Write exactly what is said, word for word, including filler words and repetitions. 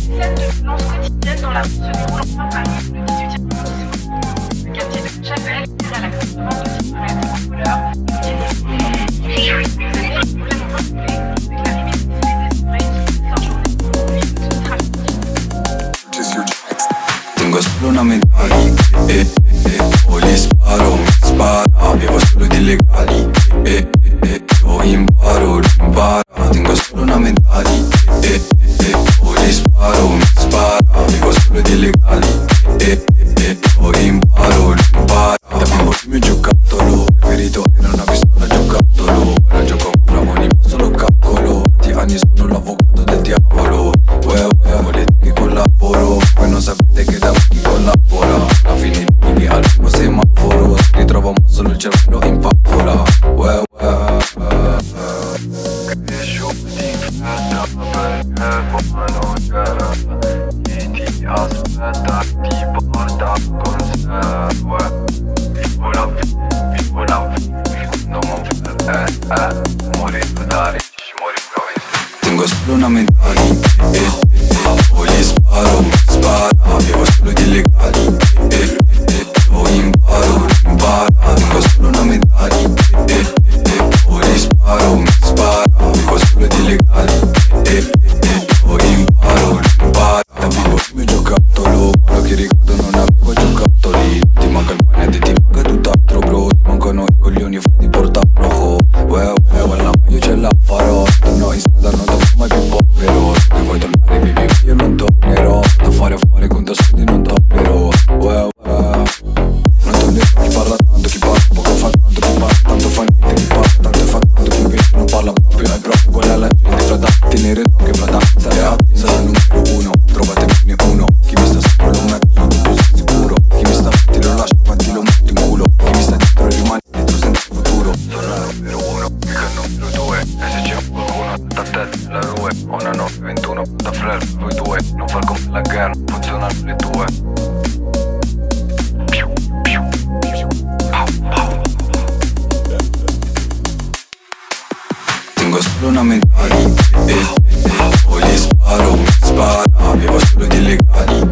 scènes de violence quotidienne dans la rue se déroulant à Paris le dix-huitième arrondissement. Le quartier de Chapelle est à la commande de disparaître en couleur. Tengo solo una mentali, eh, eh, eh, o gli sparo, mi spara, avevo solo di illegali, eh, eh, eh, io imparo, impara, tengo solo una mentali, eh, eh, eh, o gli sparo, mi spara, avevo solo di illegali, eh, eh, eh, io imparo, impara, da bimbo il mio giocattolo preferito era una pistola giocattolo, ora gioco con flamoni ma solo calcolo, tanti anni sono l'avvocato del diavolo, uè uè, volete che collaboro, voi non sapete che da chi collabora, alla fine vivi al primo semaforo, ritrovo ma solo il cervello in pappola, uè uè, cresciuti in fretta perché poi non c'era chi ti aspetta, ti porta con sé, uè, vivo la vita, vivo la vita, non mi eh, eh, morire da ricci, morire in sé. Tengo solo una mentali, eh, eh, eh, o gli sparo, mi spara, avevo solo di illegali, eh, eh, eh, io imparo, impara, tengo solo una mentali, eh, eh, eh, o gli sparo, mi spara, avevo solo di illegali, eh, eh, eh, io imparo, impara, da vivo il mio giocattolo, ora che ricordo non avevo giocattoli, non ti manca il pane e ti manca tutt'altro bro, ti mancano i coglioni fra di portarlo, oh, uè uè, guarda ma io ce la farò, torno in strada non dopo mai più povero, se vuoi tornare vivi io non tornerò, da fare a fare conto soldi non tollero, uè uè, non tornerò chi parla tanto, chi parla poco fa tanto, chi parla tanto fa niente, chi parla tanto e fa tanto, chi invece non parla proprio, è proprio quella è la gente, frata, tenere d'occhio frata, stare attenti, sarà il numero uno, trovatemi uno, chi mi sta sopra lo metto, tu sei sicuro, chi mi sta avanti lo lascio avanti lo metto in culo, chi mi sta dietro rimane dietro senza futuro, Sono il numero uno, mica il numero due, e se c'è qualcuno da te, la rue, una nove ventuno, da frère, voi due, non far come la guerra, funzionano le tue. Piu, più, più, pau, pau. Tengo solo una mentali, eh, eh, eh, o gli sparo, mi spara, avevo solo di illegali,